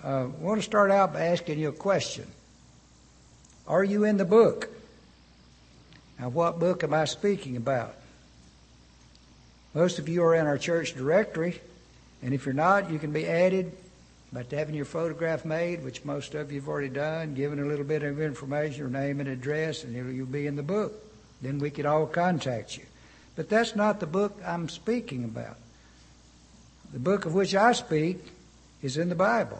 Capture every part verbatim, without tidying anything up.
Uh, I want to start out by asking you a question. Are you in the book? Now, what book am I speaking about? Most of you are in our church directory, and if you're not, you can be added by having your photograph made, which most of you have already done, giving a little bit of information, your name and address, and you'll be in the book. Then we could all contact you. But that's not the book I'm speaking about. The book of which I speak is in the Bible.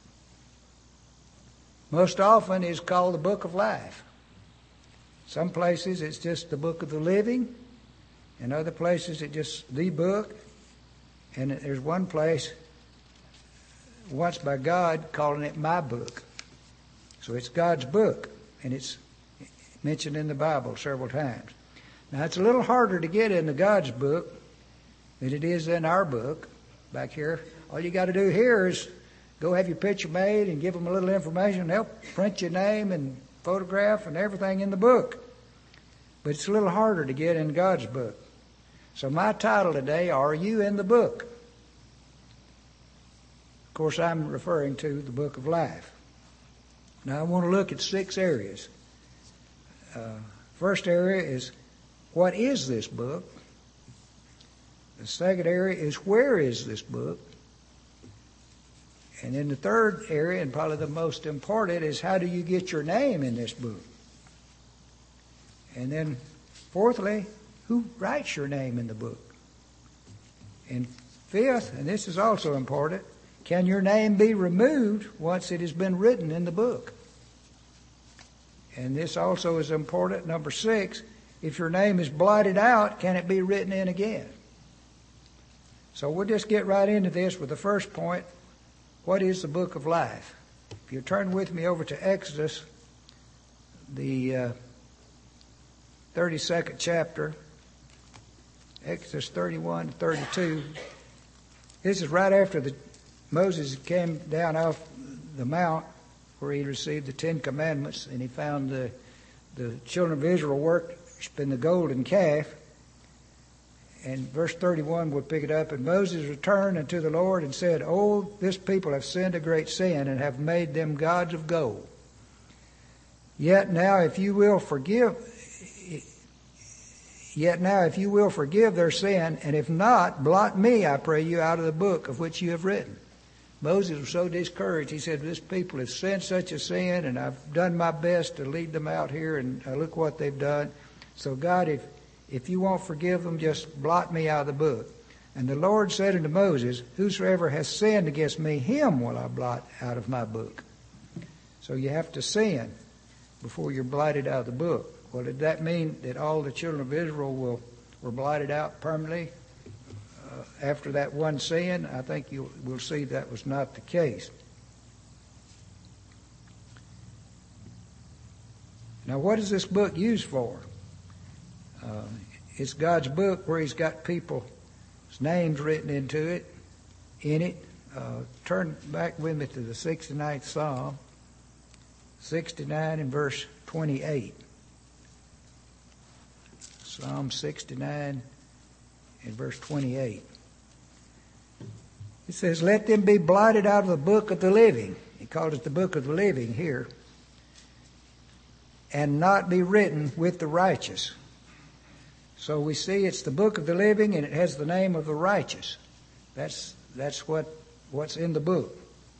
Most often it's called the book of life. Some places it's just the book of the living. In other places it's just the book. And there's one place once by God calling it my book. So it's God's book, and it's mentioned in the Bible several times. Now it's a little harder to get into God's book than it is in our book back here. All you got to do here is go have your picture made and give them a little information. They'll print your name and photograph and everything in the book. But it's a little harder to get in God's book. So my title today, Are You in the Book? Of course, I'm referring to the book of life. Now I want to look at six areas. Uh, first area is, what is this book? The second area is, where is this book? And then the third area, and probably the most important, is how do you get your name in this book? And then fourthly, who writes your name in the book? And fifth, and this is also important, can your name be removed once it has been written in the book? And this also is important. Number six, if your name is blotted out, can it be written in again? So we'll just get right into this with the first point. What is the book of life? If you turn with me over to Exodus, the uh, thirty-second chapter, Exodus thirty-one to thirty-two. This is right after the, Moses came down off the mount where he received the Ten Commandments, and he found the, the children of Israel worshiping the golden calf. And verse thirty-one, we'll pick it up. And Moses returned unto the Lord and said, Oh, this people have sinned a great sin and have made them gods of gold. Yet now if you will forgive, yet now if you will forgive their sin, and if not, blot me, I pray you, out of the book of which you have written. Moses was so discouraged. He said, this people have sinned such a sin, and I've done my best to lead them out here, and look what they've done. So God, if If you won't forgive them, just blot me out of the book. And the Lord said unto Moses, Whosoever has sinned against me, him will I blot out of my book. So you have to sin before you're blotted out of the book. Well, did that mean that all the children of Israel will, were blotted out permanently uh, after that one sin? I think you will see that was not the case. Now, what is this book used for? Uh, it's God's book where He's got people's names written into it, in it. Uh, turn back with me to the sixty-ninth Psalm, sixty-nine and verse twenty-eight. Psalm sixty-nine and verse twenty-eight. It says, Let them be blotted out of the book of the living. He called it the book of the living here. And not be written with the righteous. So we see it's the book of the living, and it has the name of the righteous. That's that's what what's in the book.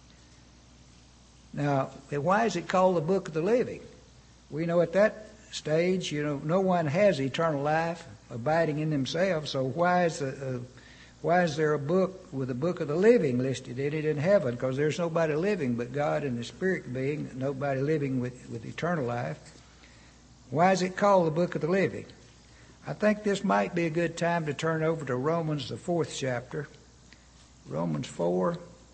Now, why is it called the book of the living? We know at that stage, you know, no one has eternal life abiding in themselves. So why is the, uh, why is there a book with the book of the living listed in it in heaven? Because there's nobody living but God and the Spirit being, nobody living with, with eternal life. Why is it called the book of the living? I think this might be a good time to turn over to Romans, the fourth chapter. Romans four.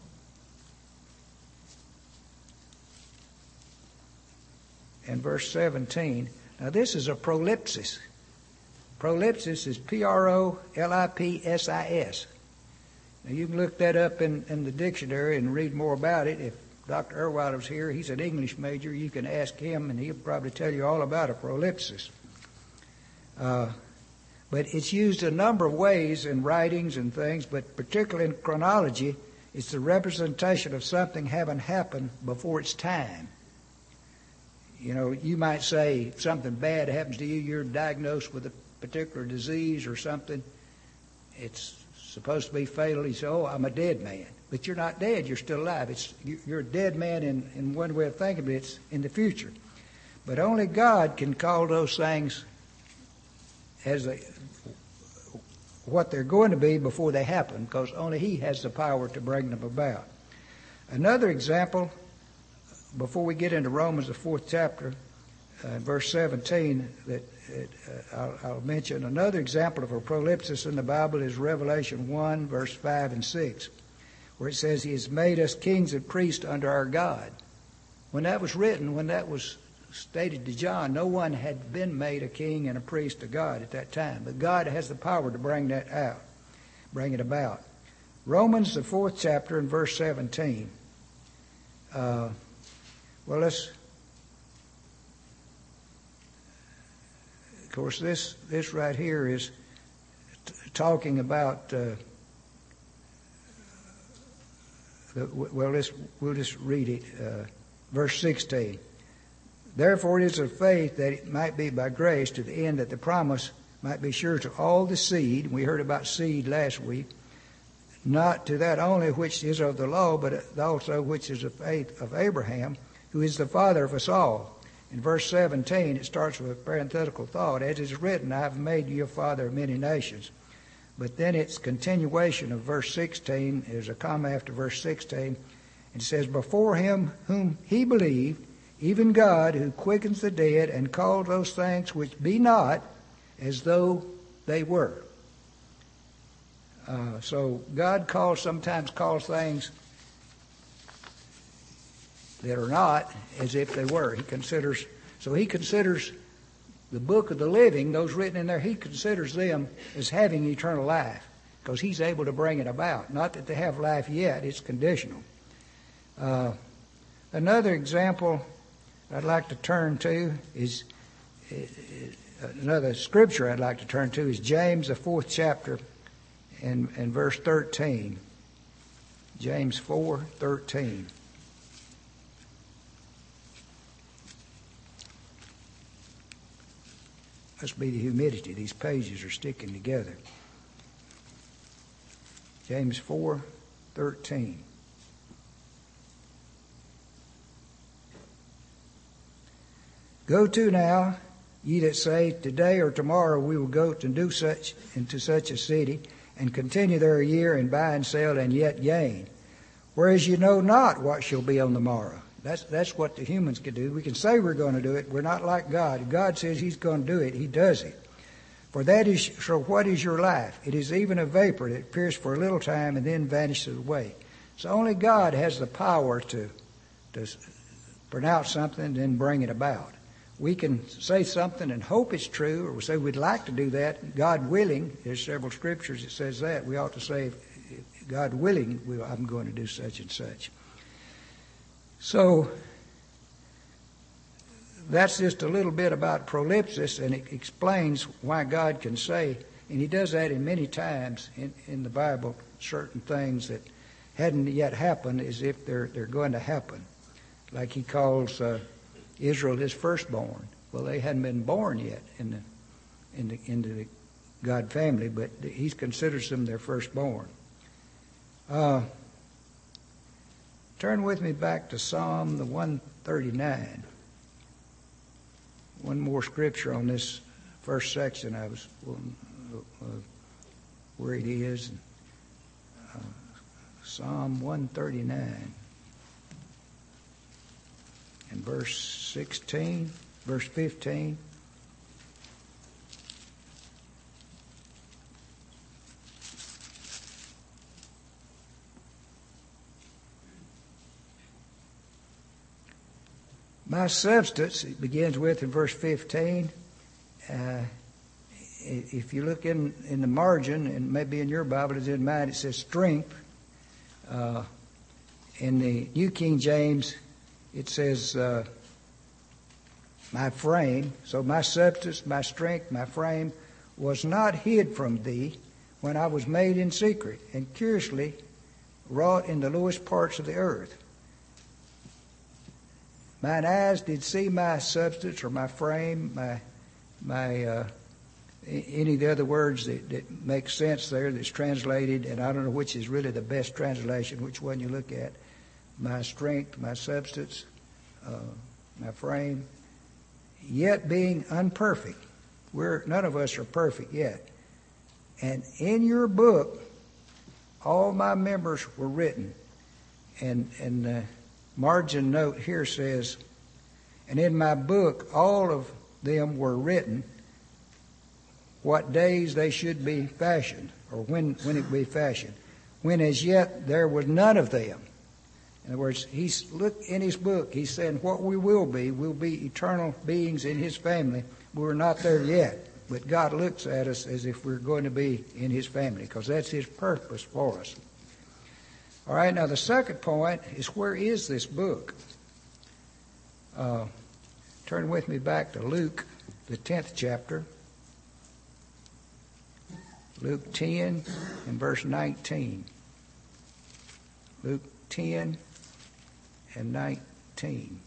And verse seventeen. Now this is a prolipsis. Prolipsis is P R O L I P S I S. Now you can look that up in, in the dictionary and read more about it. If Doctor Erwiler was here, he's an English major. You can ask him and he'll probably tell you all about a prolipsis. Uh, but it's used a number of ways in writings and things, but particularly in chronology, It's the representation of something having happened before its time. You know, you might say something bad happens to you, you're diagnosed with a particular disease or something. It's supposed to be fatal. You say, oh, I'm a dead man. But you're not dead, you're still alive. It's, you're a dead man in, in one way of thinking, but it's in the future. But only God can call those things as a, what they're going to be before they happen, because only He has the power to bring them about. Another example, before we get into Romans, the fourth chapter, uh, verse seventeen, that uh, I'll, I'll mention. Another example of a prolepsis in the Bible is Revelation one, verse five and six, where it says He has made us kings and priests unto our God. When that was written, when that was stated to John, no one had been made a king and a priest to God at that time. But God has the power to bring that out, bring it about. Romans, the fourth chapter, and verse seventeen. Uh, well, let's... Of course, this, this right here is t- talking about... Uh, the, well, let's, we'll just read it. Uh, verse sixteen. Therefore it is of faith that it might be by grace, to the end that the promise might be sure to all the seed. We heard about seed last week. Not to that only which is of the law, but also which is of faith of Abraham, who is the father of us all. In verse seventeen, it starts with a parenthetical thought. As is written, I have made you a father of many nations. But then its continuation of verse sixteen, there's a comma after verse sixteen. It says, before him whom he believed, even God, who quickens the dead and calls those things which be not as though they were. Uh, so God calls, sometimes calls things that are not as if they were. He considers, so he considers the book of the living, those written in there, he considers them as having eternal life, because he's able to bring it about. Not that they have life yet, it's conditional. Uh, another example I'd like to turn to is, uh, another scripture I'd like to turn to is James, the fourth chapter, and, and verse thirteen. James four, thirteen. Must be the humidity. These pages are sticking together. James four, thirteen. Go to now, ye that say, today or tomorrow we will go and do such into such a city, and continue there a year, and buy and sell, and yet gain. Whereas you know not what shall be on the morrow. That's that's what the humans can do. We can say we're going to do it. We're not like God. God says He's going to do it. He does it. For that is, so what is your life? It is even a vapor that appears for a little time and then vanishes away. So only God has the power to, to pronounce something and then bring it about. We can say something and hope it's true, or we say we'd like to do that. God willing, there's several scriptures that says that. We ought to say, God willing, I'm going to do such and such. So that's just a little bit about prolepsis, and it explains why God can say, and He does that in many times in, in the Bible, certain things that hadn't yet happened as if they're they're going to happen. Like He calls uh, Israel His firstborn. Well, they hadn't been born yet in the in the into the God family, but He considers them their firstborn. Uh, turn with me back to Psalm the one thirty-nine. One more scripture on this first section. I was uh, where it is. Uh, Psalm one thirty-nine. And verse sixteen, verse fifteen. My substance, it begins with in verse fifteen. Uh, if you look in, in the margin, and maybe in your Bible, it's in mine, it says strength. Uh, in the New King James, it says uh, my frame. So my substance, my strength, my frame was not hid from thee when I was made in secret and curiously wrought in the lowest parts of the earth. Mine eyes did see my substance or my frame, my my uh, any of the other words that, that make sense there that's translated, and I don't know which is really the best translation, which one you look at. My strength, my substance, uh, my frame, yet being unperfect. We're, none of us are perfect yet. And in your book, all my members were written. And, and the margin note here says, and in my book, all of them were written, what days they should be fashioned, or when, when it would be fashioned, when as yet there was none of them. In other words, he's look in his book, he's saying what we will be, we'll be eternal beings in his family. We're not there yet, but God looks at us as if we're going to be in his family, because that's his purpose for us. All right, now the second point is, where is this book? Uh, turn with me back to Luke, the tenth chapter. Luke ten and verse nineteen. Luke ten and nineteen.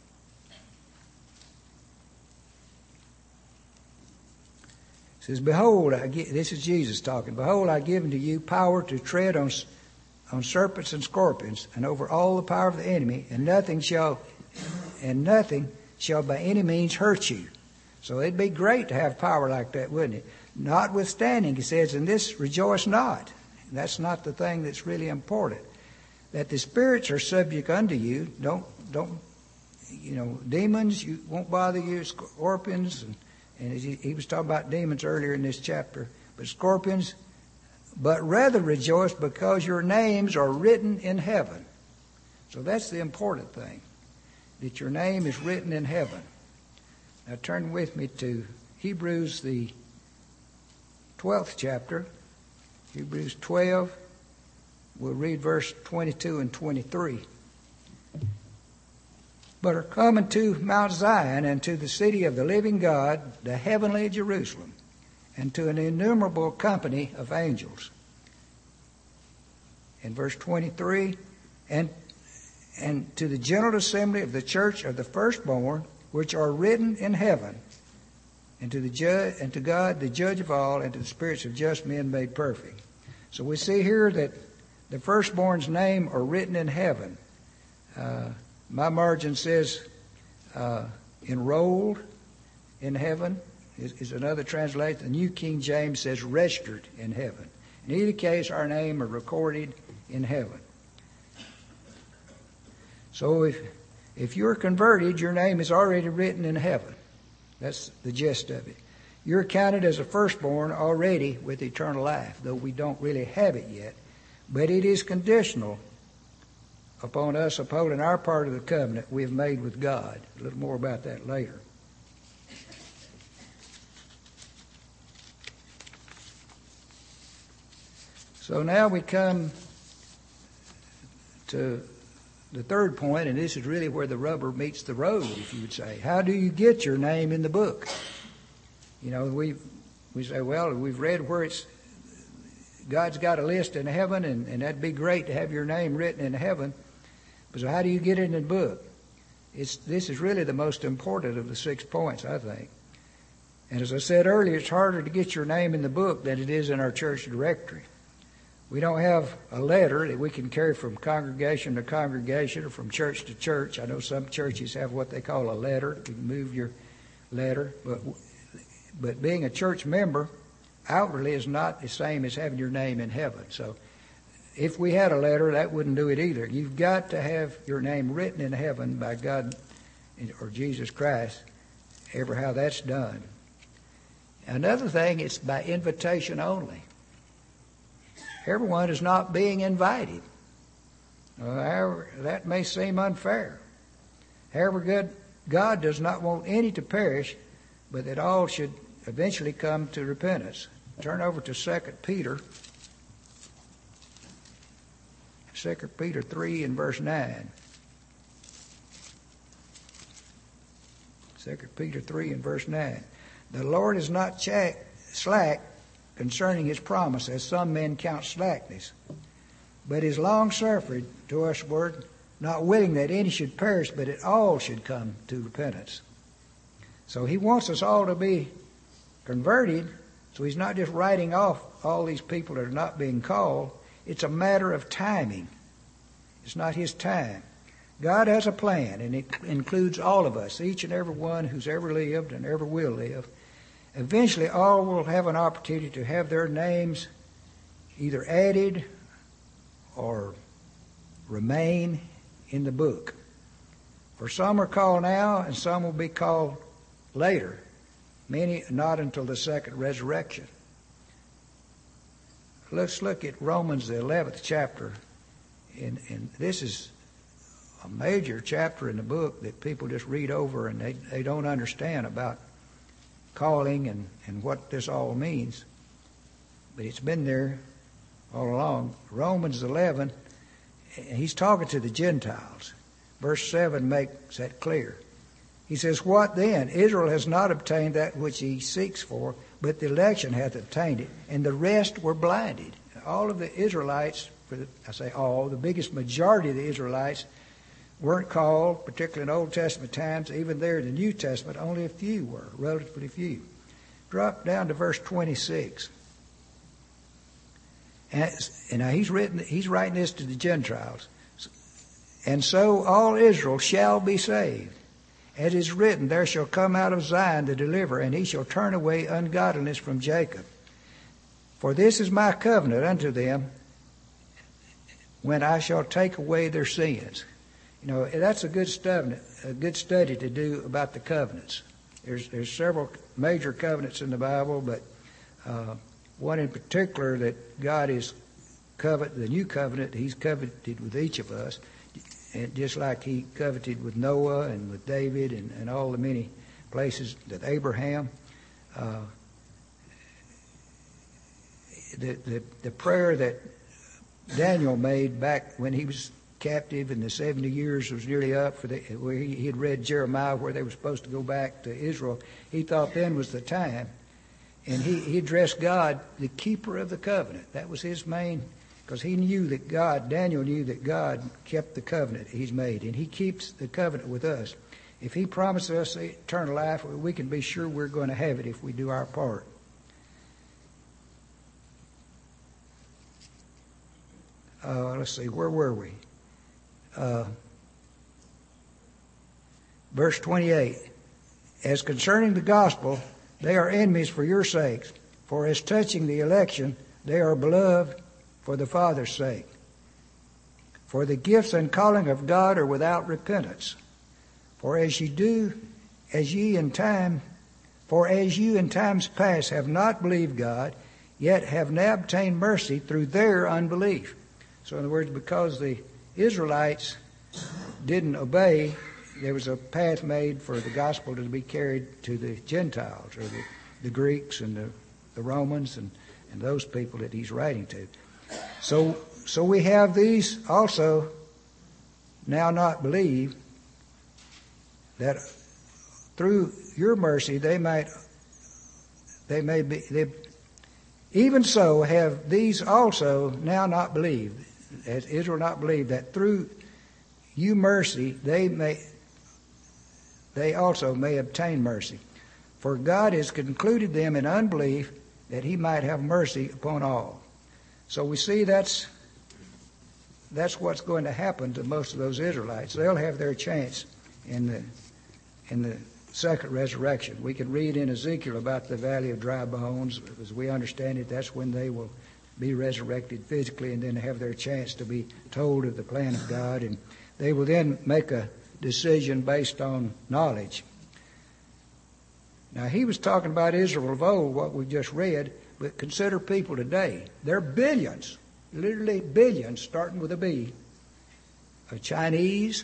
It says, behold, I give, this is Jesus talking, behold, I give unto you power to tread on, on serpents and scorpions, and over all the power of the enemy, and nothing shall, and nothing shall by any means hurt you. So it'd be great to have power like that, wouldn't it? Notwithstanding, he says, in this rejoice not. That's not the thing that's really important. That the spirits are subject unto you. Don't, don't, you know, demons you won't bother you, scorpions, and, and he, he was talking about demons earlier in this chapter, but scorpions, but rather rejoice because your names are written in heaven. So that's the important thing, that your name is written in heaven. Now turn with me to Hebrews, the twelfth chapter, Hebrews twelve. We'll read verse twenty-two and twenty-three. But are coming to Mount Zion, and to the city of the living God, the heavenly Jerusalem, and to an innumerable company of angels. In verse twenty-three, and and to the general assembly of the church of the firstborn, which are written in heaven, and to the judge, and to God, the judge of all, and to the spirits of just men made perfect. So we see here that the firstborn's name are written in heaven. Uh, my margin says uh, enrolled in heaven is, is another translation. The New King James says registered in heaven. In either case, our name are recorded in heaven. So if if you're converted, your name is already written in heaven. That's the gist of it. You're counted as a firstborn already with eternal life, though we don't really have it yet. But it is conditional upon us upholding our part of the covenant we have made with God. A little more about that later. So now we come to the third point, and this is really where the rubber meets the road, if you would say. How do you get your name in the book? You know, we we say, well, we've read where it's God's got a list in heaven, and, and that'd be great to have your name written in heaven. But so how do you get it in the book? It's this is really the most important of the six points, I think. And as I said earlier, it's harder to get your name in the book than it is in our church directory. We don't have a letter that we can carry from congregation to congregation or from church to church. I know some churches have what they call a letter. You can move your letter. But, but being a church member outwardly is not the same as having your name in heaven. So if we had a letter, that wouldn't do it either. You've got to have your name written in heaven by God or Jesus Christ, ever how that's done. Another thing, it's by invitation only. Everyone is not being invited. However, that may seem unfair. However, good, God does not want any to perish, but that all should eventually come to repentance. Turn over to Second Peter. Second Peter three and verse nine. Second Peter three and verse nine. The Lord is not slack concerning his promise, as some men count slackness, but is long-suffering to us, word, not willing that any should perish, but that all should come to repentance. So he wants us all to be converted, so he's not just writing off all these people that are not being called. It's a matter of timing. It's not his time. God has a plan, and it includes all of us, each and every one who's ever lived and ever will live. Eventually, all will have an opportunity to have their names either added or remain in the book. For some are called now, and some will be called later. Many not until the second resurrection. Let's look at Romans, the eleventh chapter. And, and this is a major chapter in the book that people just read over and they, they don't understand about calling and, and what this all means. But it's been there all along. Romans eleven, he's talking to the Gentiles. Verse seven makes that clear. He says, what then? Israel has not obtained that which he seeks for, but the election hath obtained it, and the rest were blinded. All of the Israelites, for the, I say all, the biggest majority of the Israelites weren't called, particularly in Old Testament times. Even there in the New Testament, only a few were, relatively few. Drop down to verse twenty-six. And, and now he's written, he's writing this to the Gentiles. And so all Israel shall be saved. As is written, there shall come out of Zion the deliverer, and he shall turn away ungodliness from Jacob. For this is my covenant unto them, when I shall take away their sins. You know, that's a good study, a good study to do about the covenants. There's there's several major covenants in the Bible, but uh, one in particular that God is covet, the new covenant, he's coveted with each of us. And just like he coveted with Noah and with David and, and all the many places that Abraham, uh, the, the the prayer that Daniel made back when he was captive and the seventy years was nearly up, for the, where he, he had read Jeremiah where they were supposed to go back to Israel, he thought then was the time. And he, he addressed God, the keeper of the covenant. That was his main. Because he knew that God, Daniel knew that God kept the covenant he's made, and he keeps the covenant with us. If he promises us eternal life, we can be sure we're going to have it if we do our part. Uh, let's see, where were we? Uh, verse twenty-eight. As concerning the gospel, they are enemies for your sakes, for as touching the election, they are beloved for the Father's sake. For the gifts and calling of God are without repentance. For as ye do, as ye in time, for as you in times past have not believed God, yet have now obtained mercy through their unbelief. So in other words, because the Israelites didn't obey, there was a path made for the gospel to be carried to the Gentiles, or the, the Greeks and the, the Romans and, and those people that he's writing to. So, so we have these also now not believe, that through your mercy they might, they may be, they, even so have these also now not believed, as Israel not believed, that through you mercy they may, they also may obtain mercy. For God has concluded them in unbelief, that he might have mercy upon all. So we see that's that's what's going to happen to most of those Israelites. They'll have their chance in the in the second resurrection. We can read in Ezekiel about the valley of dry bones. As we understand it, that's when they will be resurrected physically and then have their chance to be told of the plan of God. And they will then make a decision based on knowledge. Now, he was talking about Israel of old, what we just read. But consider people today. There are billions, literally billions, starting with a B, of Chinese,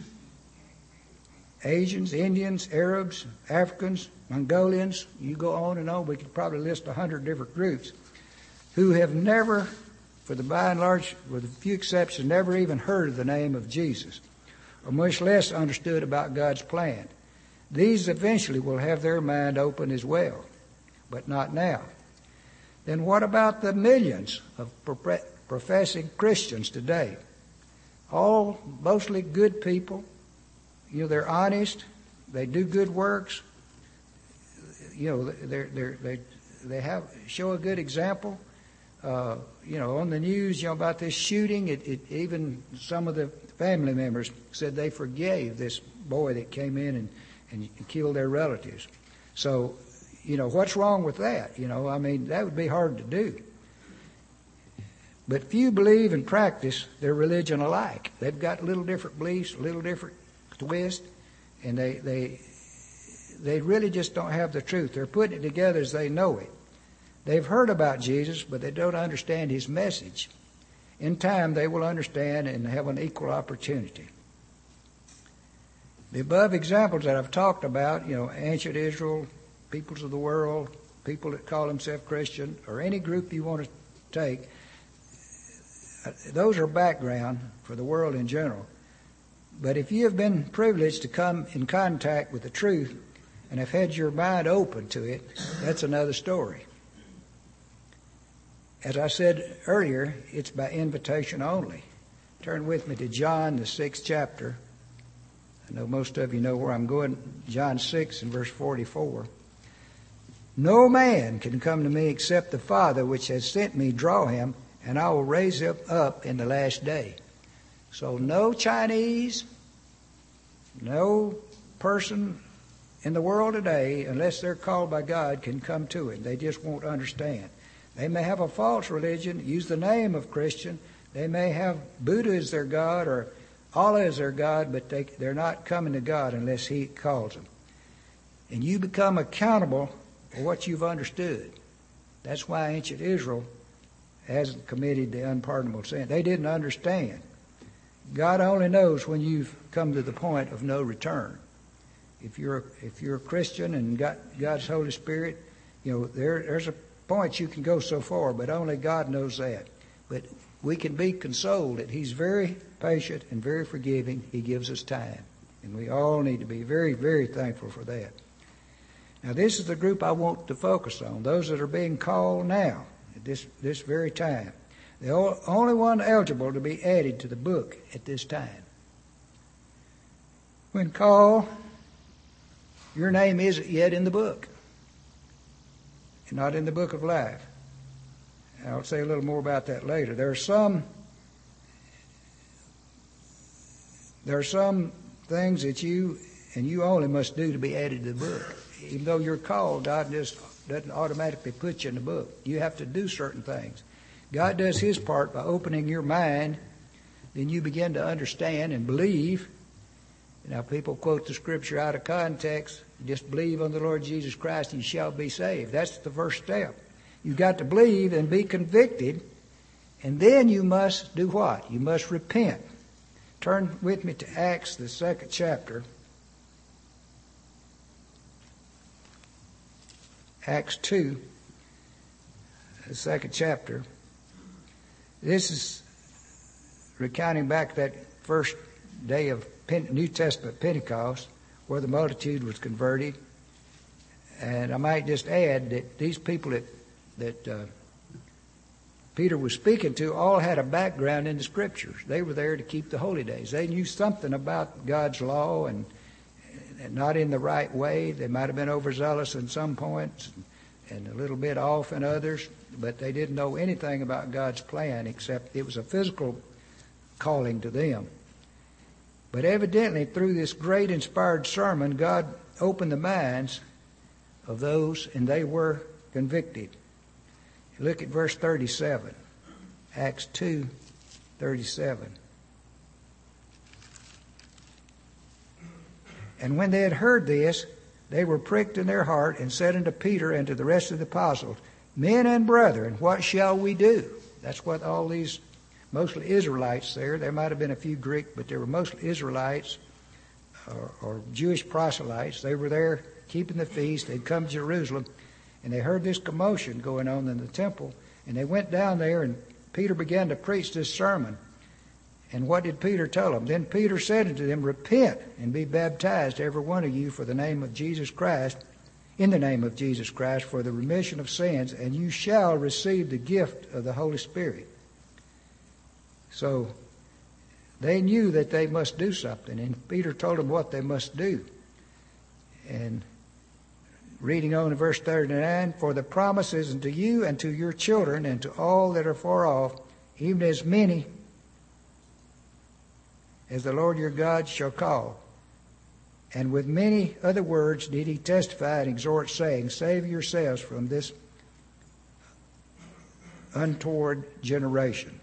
Asians, Indians, Arabs, Africans, Mongolians. You go on and on. We could probably list a hundred different groups who have never, for the by and large, with a few exceptions, never even heard of the name of Jesus, or much less understood about God's plan. These eventually will have their mind open as well, but not now. Then what about the millions of professing Christians today. All mostly good people. You know, they're honest. They do good works. You know, they're, they're, they they have show a good example. Uh, you know, on the news, you know, about this shooting, it, it even some of the family members said they forgave this boy that came in and, and killed their relatives. So, you know, what's wrong with that? You know, I mean, that would be hard to do. But few believe and practice their religion alike. They've got a little different beliefs, a little different twist, and they they they really just don't have the truth. They're putting it together as they know it. They've heard about Jesus, but they don't understand his message. In time, they will understand and have an equal opportunity. The above examples that I've talked about, you know, ancient Israel, peoples of the world, people that call themselves Christian, or any group you want to take, those are background for the world in general. But if you have been privileged to come in contact with the truth and have had your mind open to it, that's another story. As I said earlier, it's by invitation only. Turn with me to John, the sixth chapter. I know most of you know where I'm going. John six and verse forty-four. No man can come to me except the Father which has sent me draw him, and I will raise him up in the last day. So no Chinese, no person in the world today, unless they're called by God, can come to it. They just won't understand. They may have a false religion, use the name of Christian. They may have Buddha as their God or Allah as their God, but they, they're not coming to God unless he calls them. And you become accountable for what you've understood. That's why ancient Israel hasn't committed the unpardonable sin. They didn't understand. God only knows when you've come to the point of no return. If you're if you're a Christian and got God's Holy Spirit, you know, there there's a point you can go so far, but only God knows that. But we can be consoled that he's very patient and very forgiving. He gives us time. And we all need to be very, very thankful for that. Now, this is the group I want to focus on, those that are being called now at this, this very time. The only one eligible to be added to the book at this time. When called, your name isn't yet in the book. You're not in the book of life. I'll say a little more about that later. There are some there are some things that you and you only must do to be added to the book. Even though you're called, God just doesn't automatically put you in the book. You have to do certain things. God does his part by opening your mind. Then you begin to understand and believe. Now, people quote the scripture out of context. Just believe on the Lord Jesus Christ and you shall be saved. That's the first step. You've got to believe and be convicted. And then you must do what? You must repent. Turn with me to Acts, the second chapter. Acts two, the second chapter. This is recounting back that first day of New Testament Pentecost, where the multitude was converted. And I might just add that these people that, that uh, Peter was speaking to all had a background in the Scriptures. They were there to keep the holy days. They knew something about God's law and, and not in the right way. They might have been overzealous in some points and a little bit off in others, but they didn't know anything about God's plan except it was a physical calling to them. But evidently, through this great inspired sermon, God opened the minds of those, and they were convicted. Look at verse thirty-seven. Acts two, thirty-seven. And when they had heard this, they were pricked in their heart and said unto Peter and to the rest of the apostles, Men and brethren, what shall we do? That's what all these mostly Israelites there. There might have been a few Greek, but they were mostly Israelites or, or Jewish proselytes. They were there keeping the feast. They'd come to Jerusalem, and they heard this commotion going on in the temple. And they went down there, and Peter began to preach this sermon. And what did Peter tell them? Then Peter said unto them, Repent and be baptized, every one of you, for the name of Jesus Christ, in the name of Jesus Christ, for the remission of sins, and you shall receive the gift of the Holy Spirit. So they knew that they must do something, and Peter told them what they must do. And reading on in verse thirty-nine, for the promise is unto you and to your children and to all that are far off, even as many as the Lord your God shall call. And with many other words did he testify and exhort, saying, save yourselves from this untoward generation.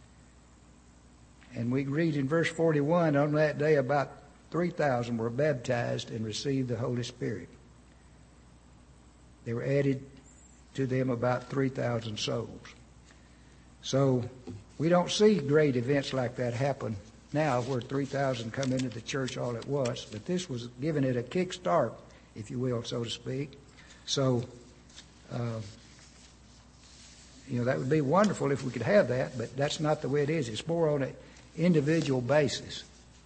And we read in verse forty-one, on that day about three thousand were baptized and received the Holy Spirit. They were added to them about three thousand souls. So we don't see great events like that happen now where three thousand come into the church all at once, but this was giving it a kick start, if you will, so to speak. So, uh, you know, that would be wonderful if we could have that, but that's not the way it is. It's more on an individual basis.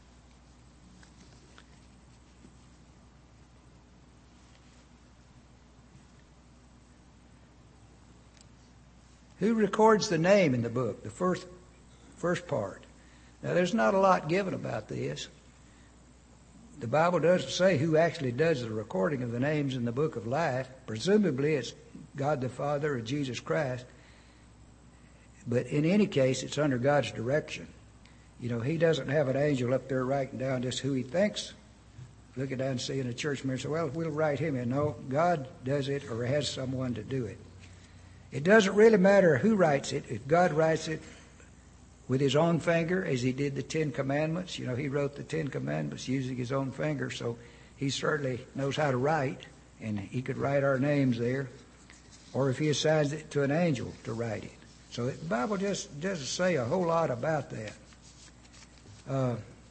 Who records the name in the book, the first first part? Now, there's not a lot given about this. The Bible doesn't say who actually does the recording of the names in the book of life. Presumably, it's God the Father or Jesus Christ. But in any case, it's under God's direction. You know, he doesn't have an angel up there writing down just who he thinks. Looking down and seeing a church member and say, well, we'll write him in. No, God does it or has someone to do it. It doesn't really matter who writes it. If God writes it with his own finger, as he did the Ten Commandments. You know, he wrote the Ten Commandments using his own finger, so he certainly knows how to write, and he could write our names there. Or if he assigns it to an angel to write it. So the Bible just doesn't say a whole lot about that. Uh,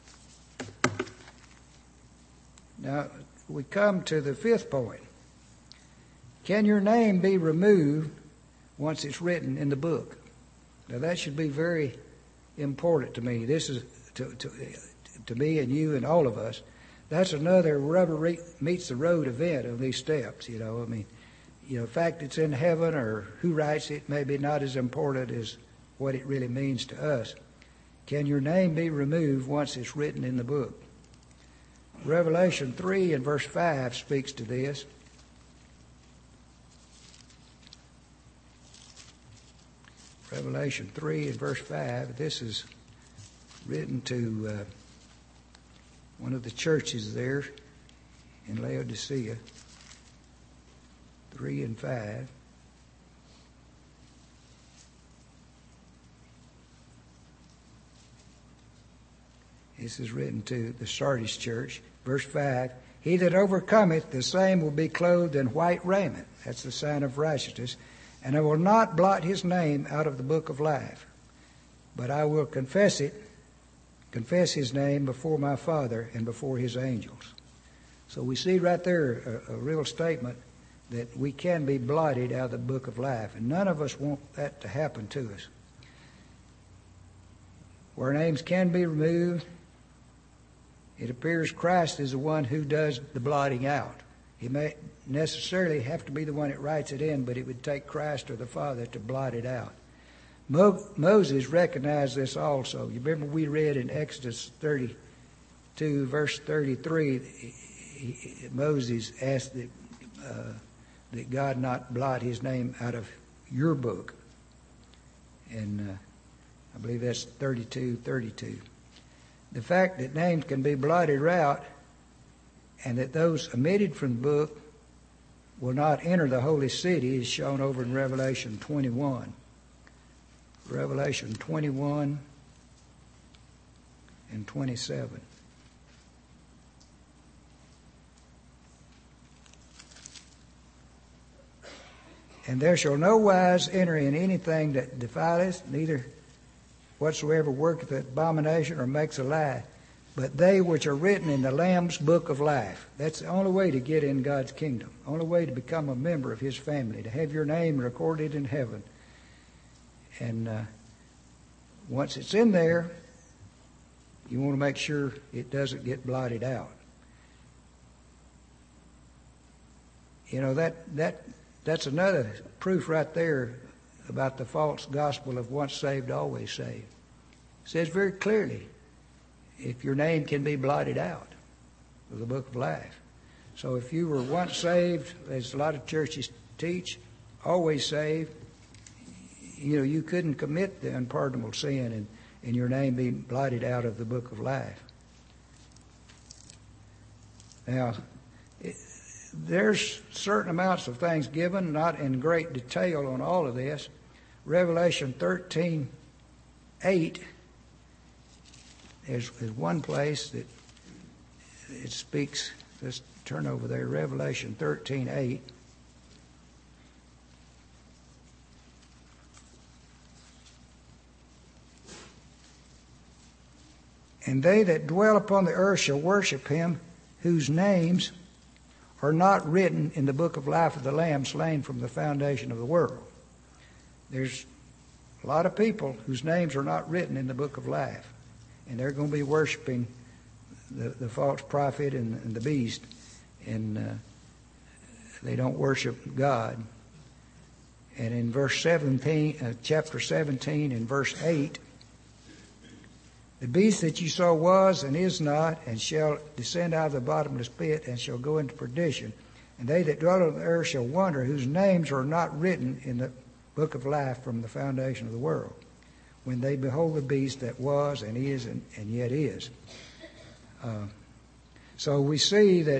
now, we come to the fifth point. Can your name be removed once it's written in the book? Now, that should be very important to me. This is to, to, to me and you and all of us. That's another rubber re- meets the road event of these steps, you know. I mean, you know, the fact it's in heaven or who writes it may be not as important as what it really means to us. Can your name be removed once it's written in the book? Revelation three and verse five speaks to this. Revelation three and verse five. This is written to uh, one of the churches there in Laodicea. three and five. This is written to the Sardis church. Verse five. He that overcometh, the same will be clothed in white raiment. That's the sign of righteousness. And I will not blot his name out of the book of life, but I will confess it, confess his name before my Father and before his angels. So we see right there a, a real statement that we can be blotted out of the book of life, and none of us want that to happen to us. Where names can be removed, it appears Christ is the one who does the blotting out. He may necessarily have to be the one that writes it in, but it would take Christ or the Father to blot it out. Mo- Moses recognized this also. You remember we read in Exodus thirty-two, verse thirty-three, he, he, Moses asked that, uh, that God not blot his name out of your book. And uh, I believe that's thirty-two thirty-two. The fact that names can be blotted out and that those omitted from the book will not enter the holy city is shown over in Revelation twenty-one. Revelation twenty-one and twenty-seven. And there shall no wise enter in anything that defileth, neither whatsoever worketh abomination or makes a lie, but they which are written in the Lamb's book of life. That's the only way to get in God's kingdom. Only way to become a member of his family, to have your name recorded in heaven. And uh, once it's in there, you want to make sure it doesn't get blotted out. You know, that that that's another proof right there about the false gospel of once saved, always saved. says very clearly if your name can be blotted out of the book of life. So if you were once saved, as a lot of churches teach, always saved, you know, you couldn't commit the unpardonable sin and, and your name be blotted out of the book of life. Now, it, there's certain amounts of things given, not in great detail on all of this. Revelation thirteen eight is, is one place that it speaks. Let's turn over there. Revelation thirteen eight. And they that dwell upon the earth shall worship him, whose names are not written in the book of life of the Lamb slain from the foundation of the world. There's a lot of people whose names are not written in the book of life, and they're going to be worshiping the, the false prophet and, and the beast, and uh, they don't worship God. And in verse seventeen, uh, chapter seventeen, in verse eight, the beast that you saw was and is not, and shall descend out of the bottomless pit, and shall go into perdition. And they that dwell on the earth shall wonder, whose names are not written in the book of life from the foundation of the world, when they behold the beast that was and is and, and yet is. Uh, so we see that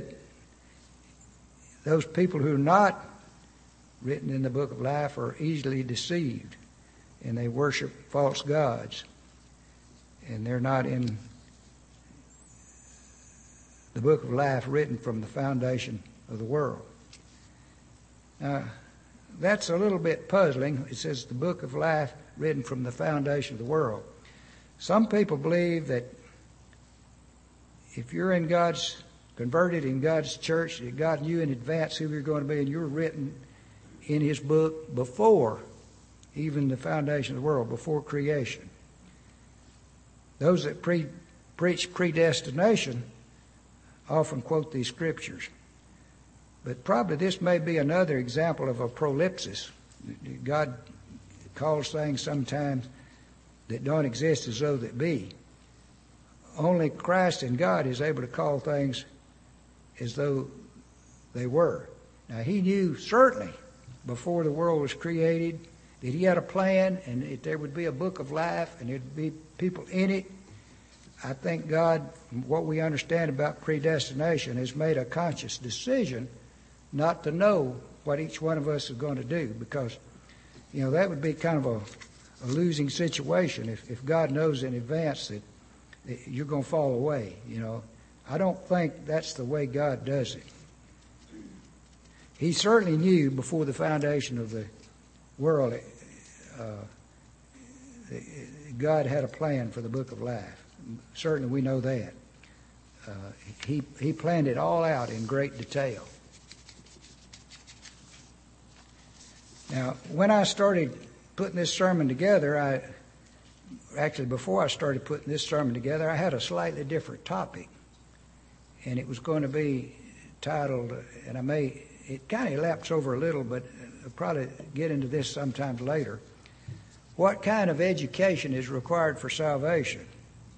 those people who are not written in the book of life are easily deceived, and they worship false gods. And they're not in the book of life written from the foundation of the world. Now, that's a little bit puzzling. It says the book of life written from the foundation of the world. Some people believe that if you're in God's, converted in God's church, that God knew in advance who you're going to be, and you're written in his book before even the foundation of the world, before creation. Those that pre- preach predestination often quote these scriptures. But probably this may be another example of a prolepsis. God calls things sometimes that don't exist as though that be. Only Christ and God is able to call things as though they were. Now, he knew certainly before the world was created that he had a plan, and that there would be a book of life, and there'd be people in it. I think God, what we understand about predestination, has made a conscious decision not to know what each one of us is going to do, because, you know, that would be kind of a, a losing situation if, if God knows in advance that, that you're going to fall away. You know, I don't think that's the way God does it. He certainly knew before the foundation of the world, uh, God had a plan for the book of life. Certainly we know that. Uh, he, he planned it all out in great detail. Now, when I started putting this sermon together, I actually before I started putting this sermon together, I had a slightly different topic. And it was going to be titled, and I may, it kind of laps over a little, but I'll probably get into this sometime later. What kind of education is required for salvation?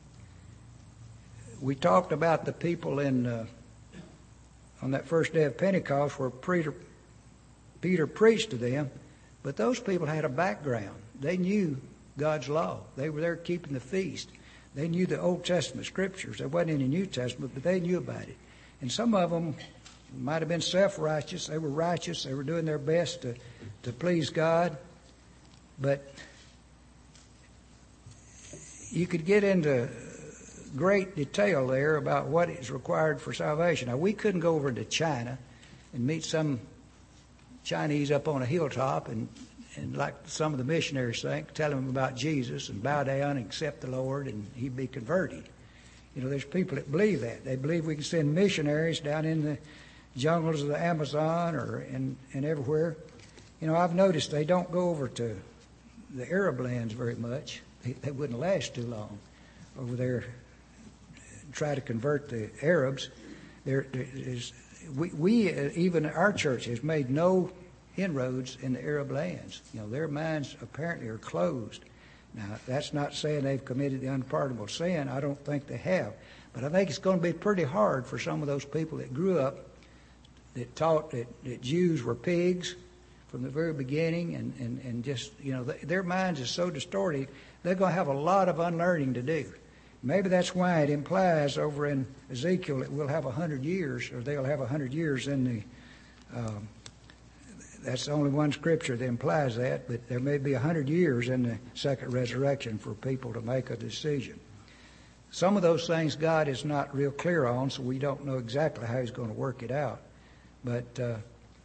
We talked about the people in uh, on that first day of Pentecost where Peter, Peter preached to them, but those people had a background. They knew God's law. They were there keeping the feast. They knew the Old Testament scriptures. There wasn't any New Testament, but they knew about it. And some of them might have been self-righteous. They were righteous. They were doing their best to, to please God. But you could get into great detail there about what is required for salvation. Now, we couldn't go over to China and meet some Chinese up on a hilltop and, and like some of the missionaries think, tell them about Jesus and bow down and accept the Lord and he'd be converted. You know, there's people that believe that. They believe we can send missionaries down in the jungles of the Amazon or in, and everywhere. You know, I've noticed they don't go over to the Arab lands very much. They, they wouldn't last too long over there. Try to convert the Arabs. There, there is, we, we uh, even our church has made no inroads in the Arab lands. You know, their minds apparently are closed. Now, that's not saying they've committed the unpardonable sin. I don't think they have. But I think it's going to be pretty hard for some of those people that grew up that taught that, that Jews were pigs from the very beginning, and, and, and just, you know, their minds is so distorted, they're going to have a lot of unlearning to do. Maybe that's why it implies over in Ezekiel that we'll have a hundred years, or they'll have a hundred years in the, um, that's the only one scripture that implies that, but there may be a hundred years in the second resurrection for people to make a decision. Some of those things God is not real clear on, so we don't know exactly how he's going to work it out. But uh,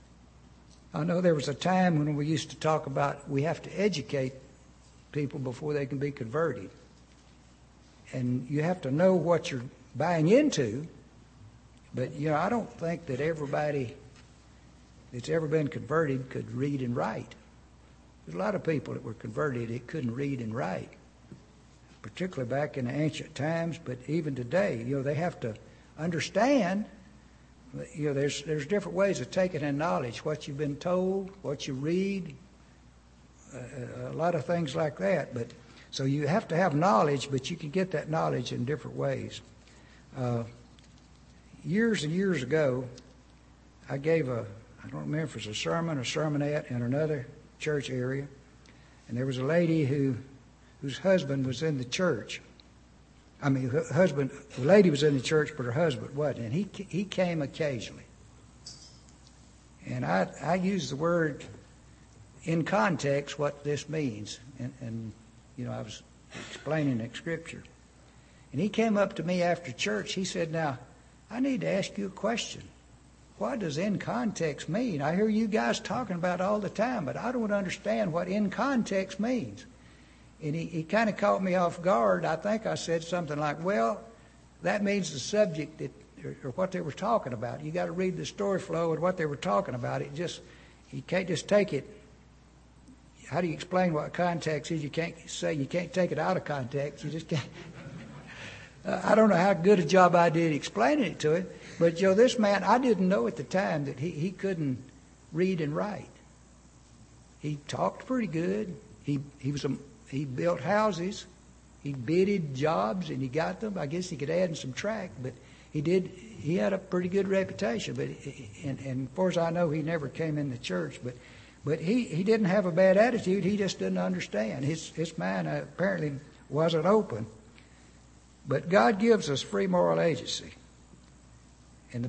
I know there was a time when we used to talk about we have to educate people before they can be converted. And you have to know what you're buying into. But, you know, I don't think that everybody that's ever been converted could read and write. There's a lot of people that were converted that couldn't read and write, particularly back in the ancient times, but even today. You know, they have to understand. You know, there's there's different ways of taking in knowledge, what you've been told, what you read, uh, a lot of things like that. But so you have to have knowledge, but you can get that knowledge in different ways. Uh, years and years ago, I gave a, I don't remember if it was a sermon or sermonette in another church area, and there was a lady who, whose husband was in the church. I mean, her husband, the lady was in the church, but her husband wasn't, and he he came occasionally. And I I use the word in context what this means, and, and you know, I was explaining the scripture. And he came up to me after church. He said, now, I need to ask you a question. What does in context mean? I hear you guys talking about it all the time, but I don't understand what in context means. And he, he kind of caught me off guard. I think I said something like, well, that means the subject that, or, or what they were talking about. You got to read the story flow and what they were talking about. It just, you can't just take it. How do you explain what context is? You can't say you can't take it out of context. You just can't. uh, I don't know how good a job I did explaining it to him. But, you know, this man, I didn't know at the time that he, he couldn't read and write. He talked pretty good. He he was a, he built houses. He bidded jobs, and he got them. I guess he could add in some track, but he did. He had a pretty good reputation. But and, and as far as I know, he never came in the church. But but he, he didn't have a bad attitude. He just didn't understand. His his mind apparently wasn't open. But God gives us free moral agency. And the,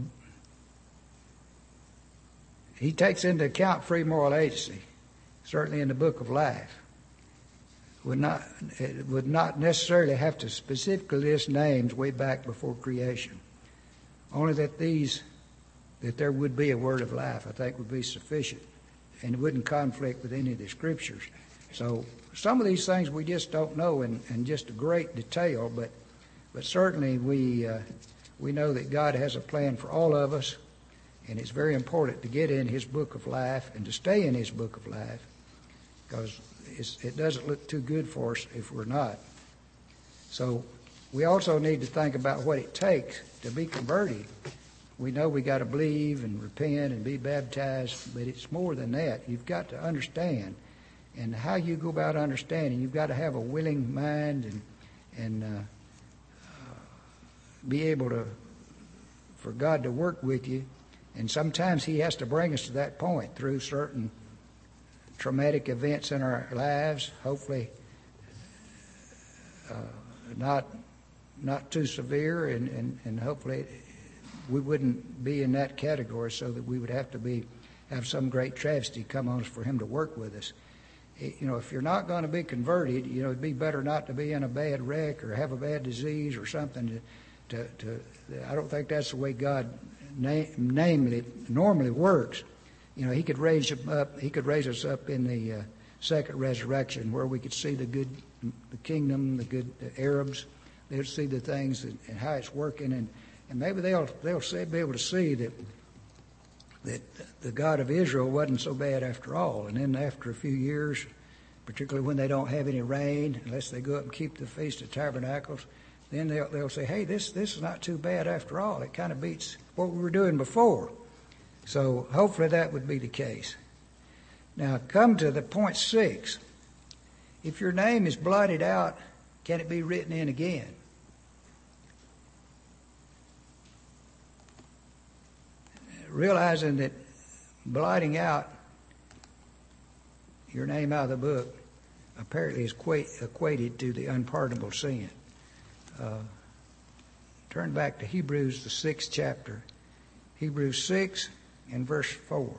he takes into account free moral agency, certainly in the book of life. Would not it would not necessarily have to specifically list names way back before creation. Only that these that there would be a word of life, I think, would be sufficient, and it wouldn't conflict with any of the scriptures. So some of these things we just don't know in, in just a great detail, but but certainly we. Uh, We know that God has a plan for all of us, and it's very important to get in His book of life and to stay in His book of life, because it's, it doesn't look too good for us if we're not. So we also need to think about what it takes to be converted. We know we got to believe and repent and be baptized, but it's more than that. You've got to understand, and how you go about understanding, you've got to have a willing mind and and. Uh, be able to, for God to work with you. And sometimes He has to bring us to that point through certain traumatic events in our lives, hopefully uh, not not too severe, and, and, and hopefully we wouldn't be in that category so that we would have to be have some great travesty come on us for Him to work with us. You know, if you're not going to be converted, you know, it'd be better not to be in a bad wreck or have a bad disease or something to To, to, I don't think that's the way God na- namely normally works. You know, He could raise him up. He could raise us up in the uh, second resurrection, where we could see the good, the kingdom, the good the Arabs. They'll see the things and, and how it's working, and, and maybe they'll they'll say, be able to see that that the God of Israel wasn't so bad after all. And then after a few years, particularly when they don't have any rain, unless they go up and keep the Feast of Tabernacles, then they'll, they'll say, hey, this this is not too bad after all. It kind of beats what we were doing before. So hopefully that would be the case. Now come to the point six. If your name is blotted out, can it be written in again? Realizing that blotting out your name out of the book apparently is equated to the unpardonable sin. Uh, turn back to Hebrews, the sixth chapter. Hebrews six and verse four.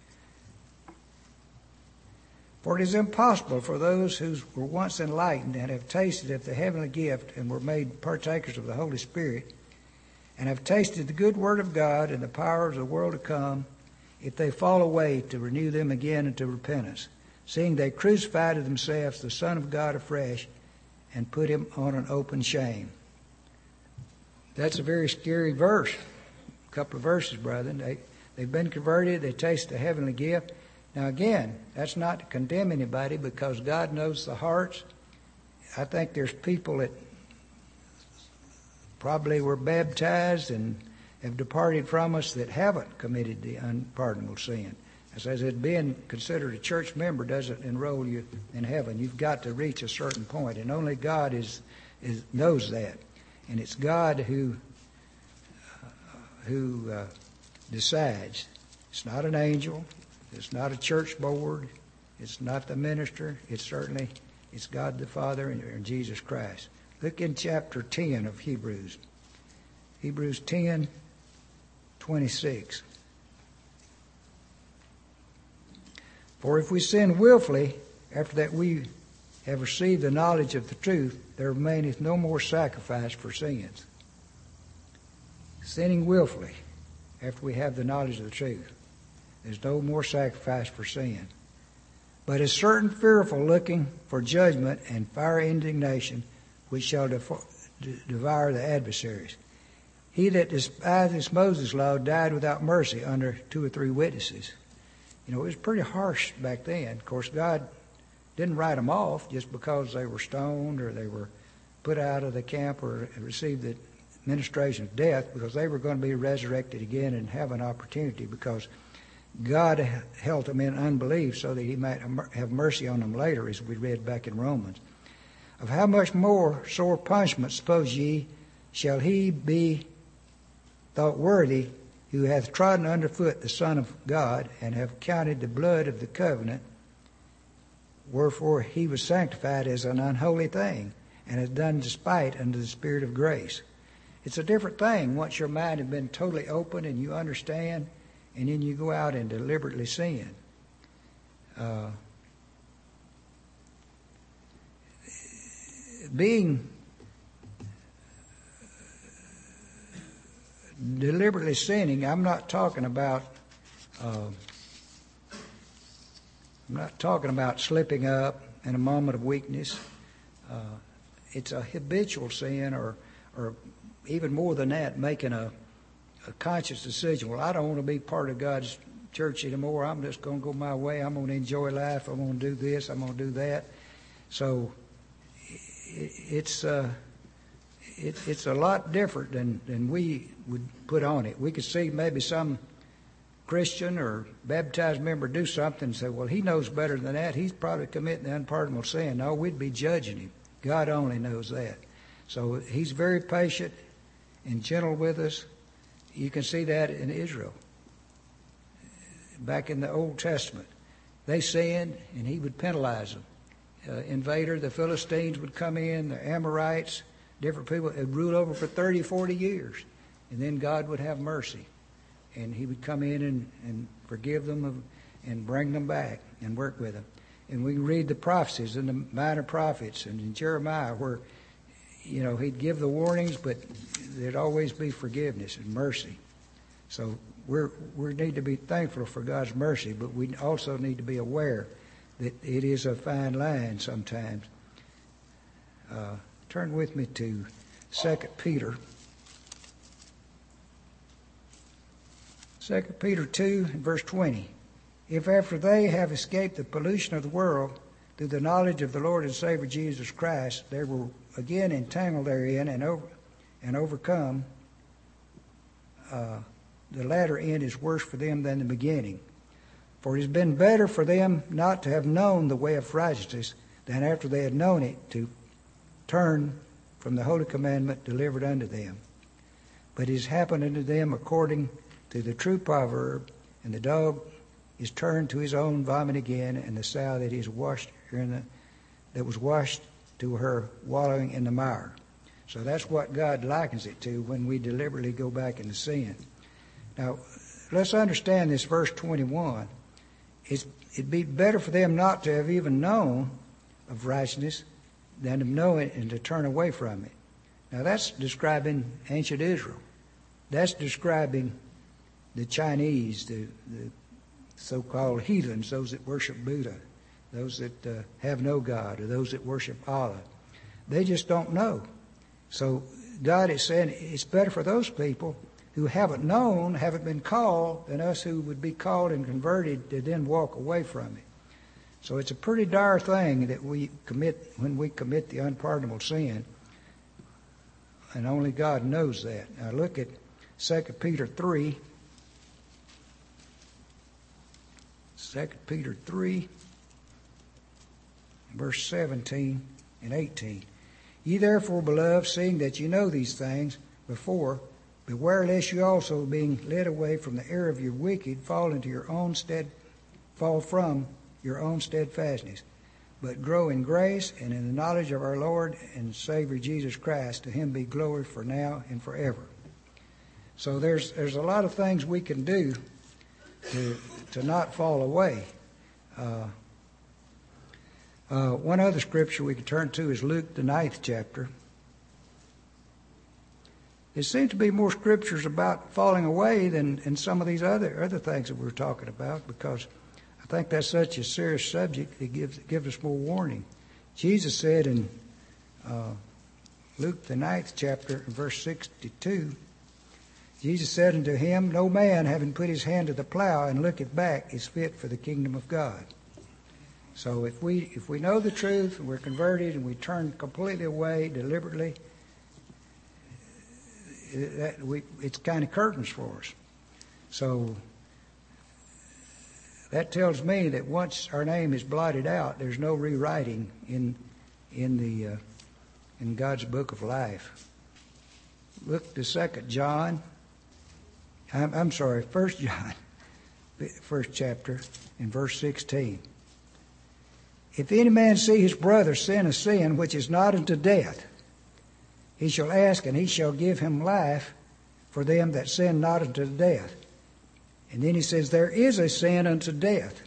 For it is impossible for those who were once enlightened and have tasted of the heavenly gift and were made partakers of the Holy Spirit and have tasted the good word of God and the power of the world to come, if they fall away, to renew them again unto repentance, seeing they crucified to themselves the Son of God afresh and put him on an open shame. That's a very scary verse. A couple of verses, brethren. They, they've been converted. They taste the heavenly gift. Now, again, that's not to condemn anybody because God knows the hearts. I think there's people that probably were baptized and have departed from us that haven't committed the unpardonable sin. As I said, being considered a church member doesn't enroll you in heaven. You've got to reach a certain point, and only God is, is knows that. And it's God who uh, who uh, decides. It's not an angel. It's not a church board. It's not the minister. It's certainly it's God the Father and, and Jesus Christ. Look in chapter ten of Hebrews. Hebrews ten, twenty-six. For if we sin willfully, after that we have received the knowledge of the truth, there remaineth no more sacrifice for sins. Sinning willfully, after we have the knowledge of the truth, there's no more sacrifice for sin. But a certain fearful looking for judgment and fiery indignation, which shall devour the adversaries. He that despised Moses' law died without mercy under two or three witnesses. You know, it was pretty harsh back then. Of course, God didn't write them off just because they were stoned or they were put out of the camp or received the ministration of death, because they were going to be resurrected again and have an opportunity, because God held them in unbelief so that he might have mercy on them later, as we read back in Romans. Of how much more sore punishment, suppose ye, shall he be thought worthy who hath trodden under foot the Son of God, and have counted the blood of the covenant, wherefore he was sanctified as an unholy thing, and has done despite unto the Spirit of grace. It's a different thing once your mind has been totally open and you understand, and then you go out and deliberately sin. Uh, being deliberately sinning, I'm not talking about uh, I'm not talking about slipping up in a moment of weakness. Uh, it's a habitual sin, or or even more than that, making a, a conscious decision. Well, I don't want to be part of God's church anymore. I'm just going to go my way. I'm going to enjoy life. I'm going to do this. I'm going to do that. So it, it's uh, it, it's a lot different than, than we would put on it. We could see maybe some Christian or baptized member do something and say, well, he knows better than that. He's probably committing the unpardonable sin. No, we'd be judging him. God only knows that. So he's very patient and gentle with us. You can see that in Israel. Back in the Old Testament, they sinned and he would penalize them. Uh, invader, the Philistines would come in, the Amorites, different people would rule over for thirty, forty years. And then God would have mercy. And he would come in and, and forgive them of, and bring them back and work with them. And we read the prophecies in the minor prophets and in Jeremiah where, you know, he'd give the warnings, but there'd always be forgiveness and mercy. So we're, we need to be thankful for God's mercy, but we also need to be aware that it is a fine line sometimes. Uh, turn with me to Second Peter. Second Peter two, verse twenty. If after they have escaped the pollution of the world through the knowledge of the Lord and Savior Jesus Christ, they were again entangled therein and over and overcome, uh, the latter end is worse for them than the beginning. For it has been better for them not to have known the way of righteousness than after they had known it to turn from the holy commandment delivered unto them. But it has happened unto them according to the true proverb, and the dog is turned to his own vomit again, and the sow that is washed in the, that was washed to her wallowing in the mire. So that's what God likens it to when we deliberately go back into sin. Now, let's understand this verse twenty-one. It's, it'd be better for them not to have even known of righteousness than to know it and to turn away from it. Now, that's describing ancient Israel. That's describing the Chinese, the, the so-called heathens, those that worship Buddha, those that uh, have no God, or those that worship Allah. They just don't know. So God is saying it's better for those people who haven't known, haven't been called, than us who would be called and converted to then walk away from it. So it's a pretty dire thing that we commit when we commit the unpardonable sin. And only God knows that. Now look at Second Peter three. Second Peter three, verse seventeen and eighteen. Ye therefore, beloved, seeing that you know these things before, beware lest you also, being led away from the error of your wicked, fall into your own stead, fall from your own steadfastness, but grow in grace and in the knowledge of our Lord and Savior Jesus Christ. To him be glory for now and forever. So there's there's a lot of things we can do to to not fall away. Uh, uh, one other scripture we can turn to is Luke, the ninth chapter. There seems to be more scriptures about falling away than in some of these other other things that we're talking about, because I think that's such a serious subject. It gives it gives us more warning. Jesus said in uh, Luke, the ninth chapter, verse sixty-two. Jesus said unto him, no man, having put his hand to the plow and looketh back, is fit for the kingdom of God. So if we if we know the truth, and we're converted, and we turn completely away deliberately, that we, it's kind of curtains for us. So that tells me that once our name is blotted out, there's no rewriting in in the uh, in God's book of life. Look to Second John. I'm, I'm sorry, First John, first chapter, in verse sixteen. If any man see his brother sin a sin which is not unto death, he shall ask, and he shall give him life for them that sin not unto death. And then he says, there is a sin unto death.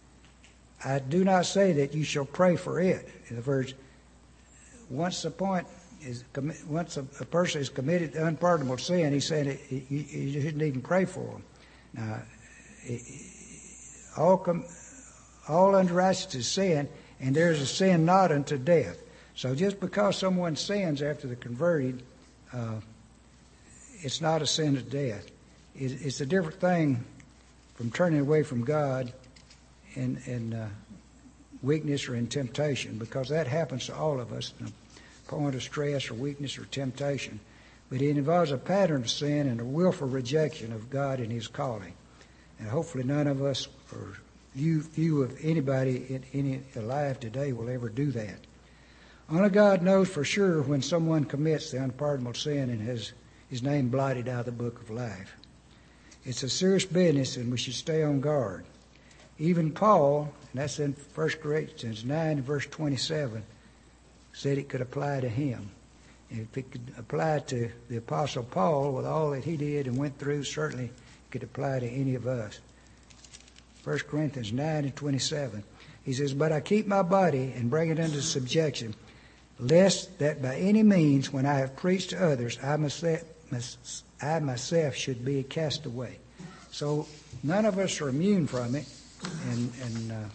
I do not say that you shall pray for it. In other words, once the point is, once a, a person is committed to unpardonable sin, he's saying it, it, you, you shouldn't even pray for them. Now, it, all com, all unrighteousness is sin, and there is a sin not unto death. So just because someone sins after they're converted, uh, it's not a sin of death. It, it's a different thing from turning away from God in, in uh, weakness or in temptation, because that happens to all of us in a point of stress or weakness or temptation. But it involves a pattern of sin and a willful rejection of God and his calling. And hopefully none of us, or few, few of anybody in, any alive today, will ever do that. Only God knows for sure when someone commits the unpardonable sin and has his name blotted out of the book of life. It's a serious business, and we should stay on guard. Even Paul, and that's in First Corinthians nine, verse twenty-seven, said it could apply to him. And if it could apply to the Apostle Paul with all that he did and went through, certainly it could apply to any of us. First Corinthians nine and twenty-seven. He says, but I keep my body and bring it under subjection, lest that by any means, when I have preached to others, I myself, I myself should be a castaway. So none of us are immune from it. And, and uh,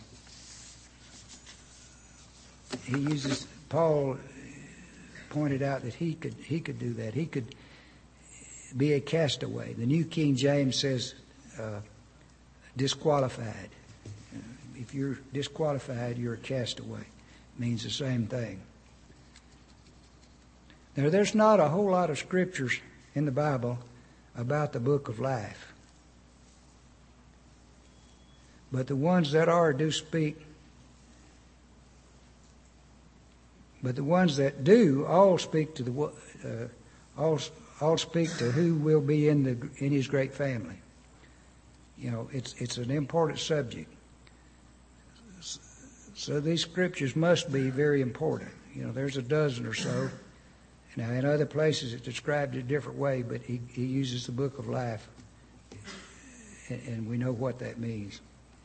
he uses, Paul pointed out that he could he could do that. He could be a castaway. The New King James says uh, disqualified. If you're disqualified, you're a castaway. It means the same thing. Now, there's not a whole lot of scriptures in the Bible about the book of life. But the ones that are do speak but the ones that do all speak to the uh, all all speak to who will be in the in His great family. You know, it's it's an important subject. So these scriptures must be very important. You know, there's a dozen or so. Now, in other places it described it a different way, but he, he uses the book of life, and, and we know what that means.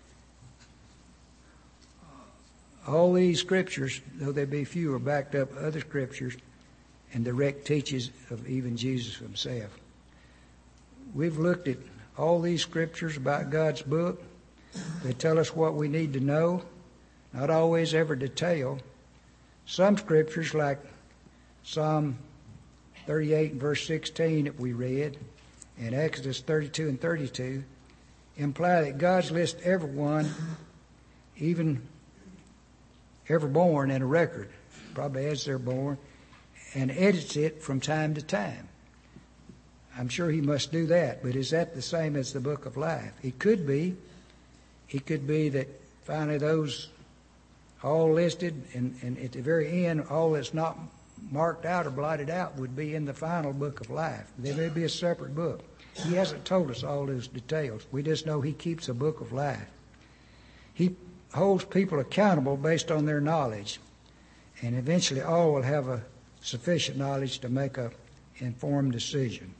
All these scriptures, though they be few, are backed up by other scriptures and direct teachings of even Jesus himself. We've looked at all these scriptures about God's book. They tell us what we need to know, not always every detail. Some scriptures, like Psalm thirty-eight and verse sixteen that we read, and Exodus thirty-two and thirty-two, imply that God's lists everyone, even ever born, in a record, probably as they're born, and edits it from time to time. I'm sure He must do that, but is that the same as the book of life? It could be. It could be that finally those all listed, and, and at the very end, all that's not marked out or blotted out would be in the final book of life. There may be a separate book. He hasn't told us all those details. We just know He keeps a book of life. He holds people accountable based on their knowledge, and eventually all will have a sufficient knowledge to make an informed decision.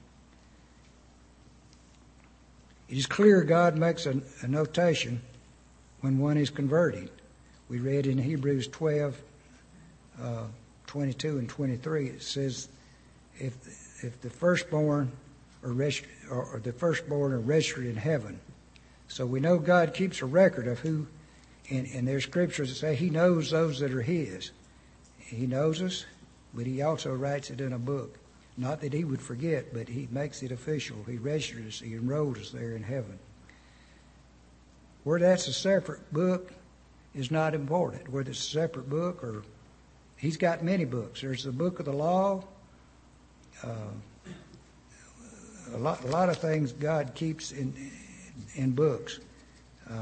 It is clear God makes a, a notation when one is converting. We read in Hebrews twelve, uh, twenty-two and twenty-three, it says, if if the firstborn are rest, or, or the firstborn are registered in heaven. So we know God keeps a record of who, and, and there's scriptures that say He knows those that are His. He knows us, but He also writes it in a book. Not that He would forget, but He makes it official. He registers us, He enrolls us there in heaven. Where that's a separate book is not important. Whether it's a separate book, or He's got many books. There's the book of the law. Uh, a lot, a lot of things God keeps in in books. Uh,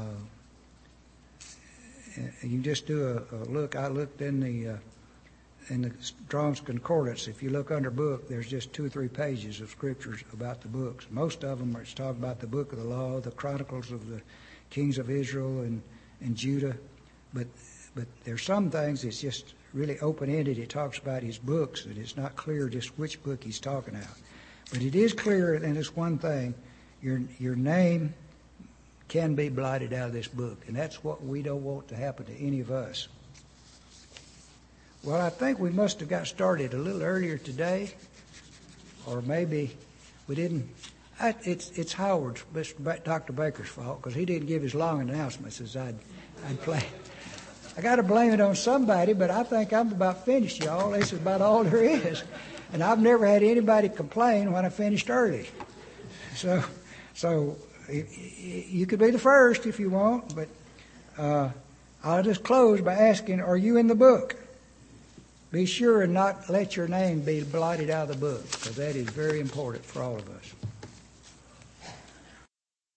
you just do a, a look. I looked in the uh, in the Strong's Concordance. If you look under book, there's just two or three pages of scriptures about the books. Most of them are talking about the book of the law, the chronicles of the kings of Israel and, and Judah. But but there's some things that's just really open-ended. It talks about His books, and it's not clear just which book He's talking about. But it is clear in this one thing: your your name can be blotted out of this book, and that's what we don't want to happen to any of us. Well, I think we must have got started a little earlier today, or maybe we didn't. I, it's it's Howard's, Doctor Baker's fault, because he didn't give his long announcements as I'd I'd planned. I got to blame it on somebody, but I think I'm about finished, y'all. This is about all there is, and I've never had anybody complain when I finished early. So, so you could be the first if you want, but uh, I'll just close by asking: are you in the book? Be sure and not let your name be blotted out of the book, because that is very important for all of us.